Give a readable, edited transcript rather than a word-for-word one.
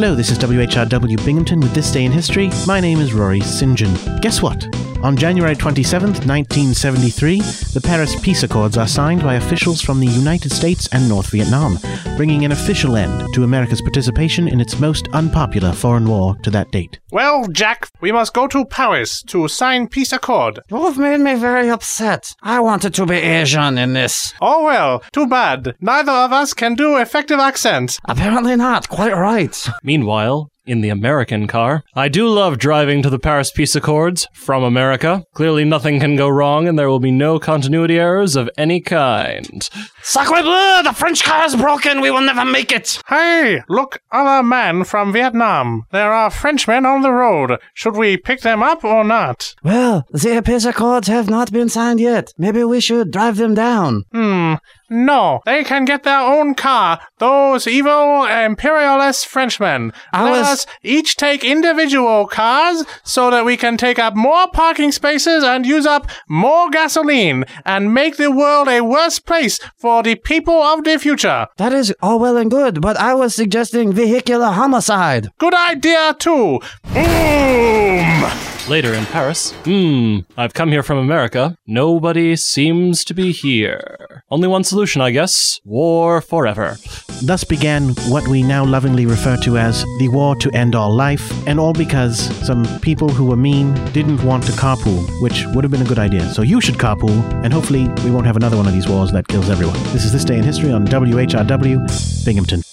Hello, this is WHRW Binghamton with This Day in History. My name is Rory St. John. Guess what? On January 27th, 1973, the Paris Peace Accords are signed by officials from the United States and North Vietnam, bringing an official end to America's participation in its most unpopular foreign war to that date. Well, Jack, we must go to Paris to sign peace accord. You've made me very upset. I wanted to be Asian in this. Oh well, too bad. Neither of us can do effective accents. Apparently not. Quite right. Meanwhile, in the American car, I do love driving to the Paris Peace Accords from America. Clearly nothing can go wrong and there will be no continuity errors of any kind. Sacre bleu! The French car is broken! We will never make it! Hey, look, other man from Vietnam. There are Frenchmen on the road. Should we pick them up or not? Well, the peace accords have not been signed yet. Maybe we should drive them down. No, they can get their own car, those evil imperialist Frenchmen. Let us each take individual cars so that we can take up more parking spaces and use up more gasoline and make the world a worse place for the people of the future. That is all well and good, but I was suggesting vehicular homicide. Good idea, too. Boom! Later in Paris, I've come here from America. Nobody seems to be here. Only one solution, I guess. War forever. Thus began what we now lovingly refer to as the war to end all life, and all because some people who were mean didn't want to carpool, which would have been a good idea. So you should carpool, and hopefully we won't have another one of these wars that kills everyone. This is This Day in History on WHRW, Binghamton.